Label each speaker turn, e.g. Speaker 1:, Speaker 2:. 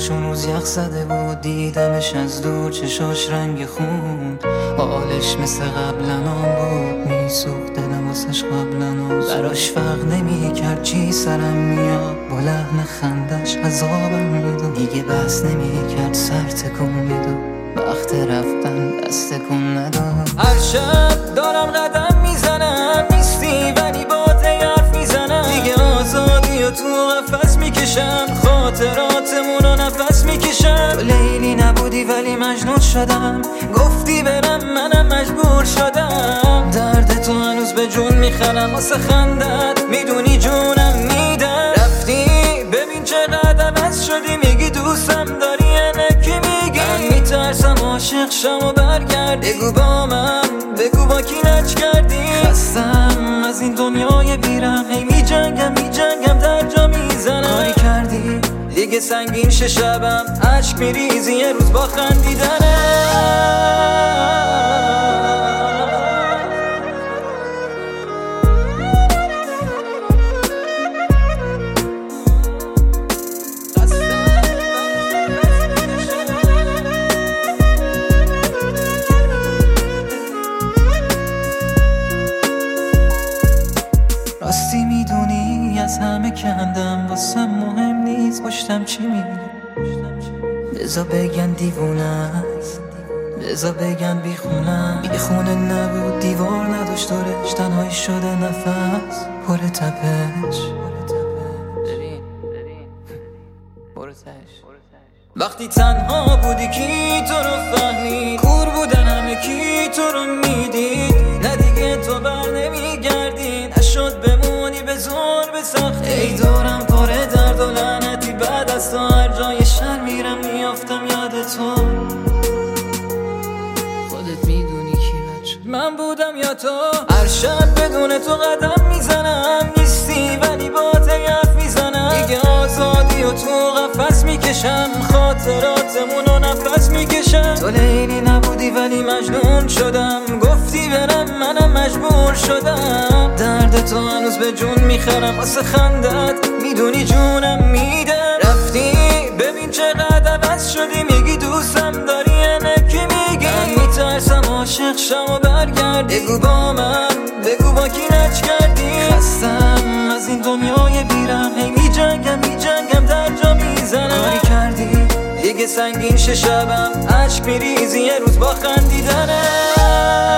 Speaker 1: چون روز یخ زده بود دیدمش از دور، چشاش رنگ خون، حالش مثل قبلنام بود، میسوخت دلم واسش قبلنام، براش فرق نمیکرد چی سرم میاد، با لحن خندش عذابم میداد، دیگه بس نمیکرد سر تکون میداد، وقت رفتن دست تکون نداد. هر شب دارم قدم میزنم، نیستی ولی با حرف میزنم، دیگه آزادی و تو قفس میکشم، خاطراتمونو نفس میکشم. تو لیلی نبودی ولی مجنون شدم، گفتی برم منم مجبور شدم، درد تو هنوز به جون میخرم، واسه خندت میدونی جونم میدم. رفتی ببین چقدر عوض شدی، میگی دوستم داری یعنی کی میگی؟ من میترسم عاشق شم و برگرد، بگو با من، بگو با کی لج کردی؟ خستم از این دنیای بیرم، هی میجنگم در جا میزنم. کاری کردی دیگه سنگین شه شبم، عشق میریزی یه روز با خندیدنه. راستی میدونی از همه کندم، واسم مهم نیست پشتم چی میگه، بذار بگن دیوونه است، بذار بگن بیخونم، بیخونه نبود دیوار نداشت دورش، تنهایی شده نفس پر تپش. وقتی تنها بودی کی تو رو فهمید، کور بودن همه کی تو رو میدید، نه دیگه تو بر نمیگردی، نشد بمونی به زور به سختی. ای دورم پاره درد و لعنتی، بعد از تو هر جای شهر میرم میافتم یاد تو، خودت میدونی کی بچه من بودم یا تو. هر شب بدون تو قدم میزنم، نیستی ولی با حرف میزنم، دیگه آزادی و تو قفس میکشم، خاطراتمونو نفس میکشم. تو لیلی نبودی ولی مجنون شدم، گفتی برم منم مجبور شدم، درد تو هنوز به جون میخرم، واسه خندت میدونی جونم میدم. رفتی ببین چقدر عوض شدی، میگی دوستم داری یعنی کی میگی؟ من میترسم عاشق شم و برگرد، بگو با من، بگو با کی لج کردی؟ خستم از این دنیای بیرم، هی میجنگم در جا میزنم. کاری کردی دیگه سنگین شه شبم، عشق میریزی یه روز با خندیدنه.